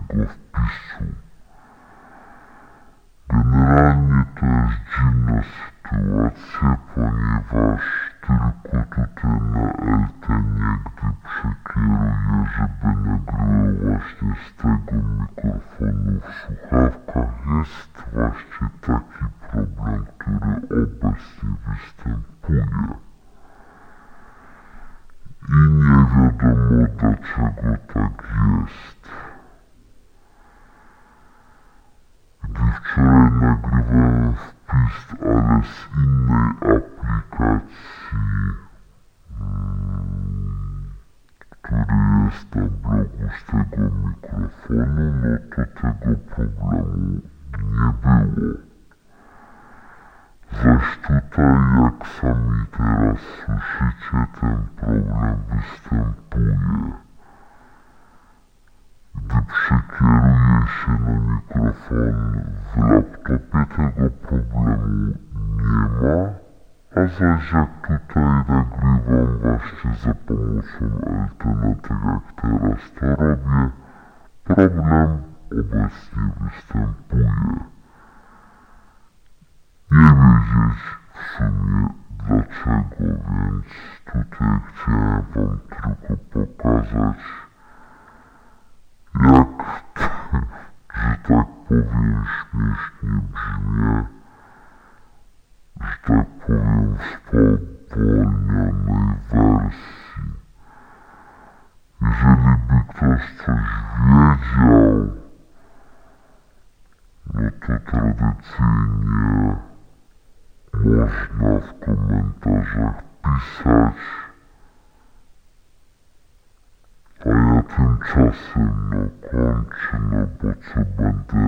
tego wpisu. Generalnie to jest dziwna sytuacja, ponieważ tylko tutaj na Eltenie, gdy przekieruję, żeby nagrywał właśnie z tego mikrofonu w słuchawkach, jest właśnie taki problem, który obecnie występuje. I nie wiadomo dlaczego tak jest. Gdy wczoraj nagrywałem wpis, ale z innej aplikacji, który jest na blogu z tego mikrofonu, no to tego problemu nie było. Zaś tutaj, jak sami teraz słyszycie, ten problem występuje. Gdy przekieruję się na mikrofon w laptopie, tego problemu nie ma, a zaś jak tutaj nagrywam właśnie za pomocą Eltena, tak jak teraz to robię, problem obecnie występuje. Nie wiedzieć w sumie dlaczego, więc tutaj chciałem wam tylko pokazać, jak, że tak powiem, śmiesznie brzmię, że tak powiem, w spowolnionej wersji. Jeżeli by ktoś coś wiedział, no to tradycyjnie można w komentarzach pisać, a ja tymczasem kończę, bo co będę